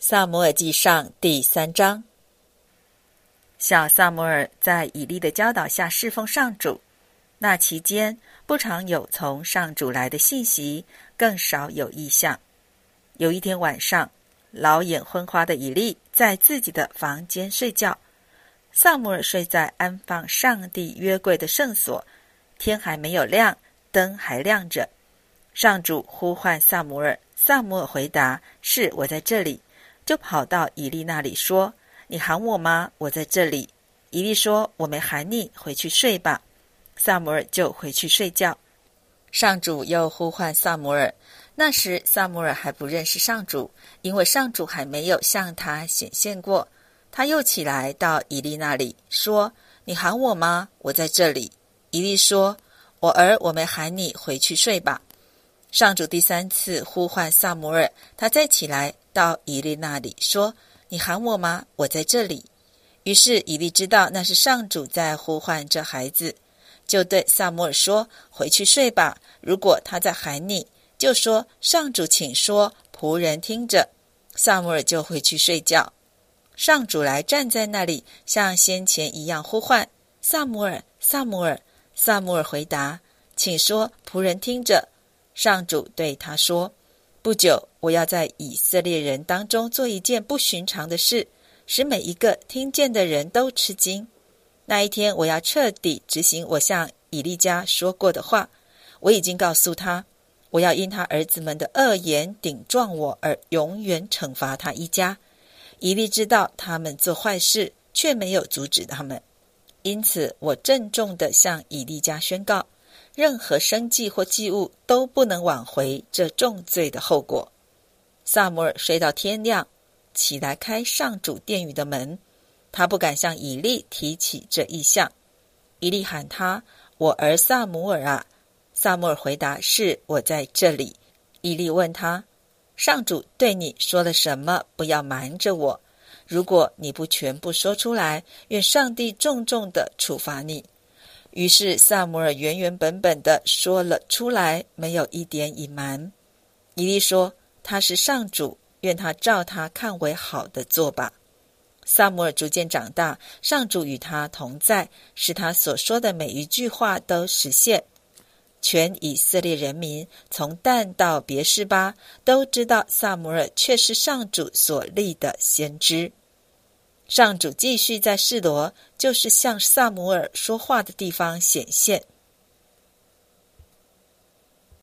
撒母耳记上第3章。小撒母耳在以利的教导下侍奉上主，那期间不常有从上主来的信息，更少有异象。有一天晚上，老眼昏花的以利在自己的房间睡觉，撒母耳睡在安放上帝约柜的圣所，天还没有亮，灯还亮着。上主呼唤撒母耳，撒母耳回答：是，我在这里。就跑到以利那里说：你喊我吗？我在这里。以利说：我没喊你，回去睡吧。撒母耳就回去睡觉。上主又呼唤撒母耳，那时撒母耳还不认识上主，因为上主还没有向他显现过。他又起来到以利那里说：你喊我吗？我在这里。以利说：我儿，我没喊你，回去睡吧。上主第3次呼唤撒母耳，他再起来到以利那里说：你喊我吗？我在这里。于是以利知道那是上主在呼唤这孩子，就对撒母耳说：回去睡吧，如果他在喊你，就说：上主请说，仆人听着。撒母耳就回去睡觉。上主来站在那里，像先前一样呼唤：撒母耳，撒母耳。撒母耳回答：请说，仆人听着。上主对他说：不久，我要在以色列人当中做一件不寻常的事，使每一个听见的人都吃惊。那一天，我要彻底执行我向以利家说过的话。我已经告诉他，我要因他儿子们的恶言顶撞我而永远惩罚他一家。以利知道他们做坏事，却没有阻止他们，因此我郑重地向以利家宣告，任何生祭或祭物都不能挽回这重罪的后果。撒母耳睡到天亮，起来开上主殿宇的门，他不敢向以利提起这异象。以利喊他：我儿撒母耳啊！撒母耳回答：是，我在这里。以利问他：上主对你说了什么？不要瞒着我。如果你不全部说出来，愿上帝重重地处罚你。于是撒母耳原原本本地说了出来，没有一点隐瞒。以利说：他是上主，愿他照他看为好的做吧。撒母耳逐渐长大，上主与他同在，使他所说的每一句话都实现。全以色列人民从但到别是巴都知道撒母耳却是上主所立的先知。上主继续在示罗，就是向撒母耳说话的地方显现。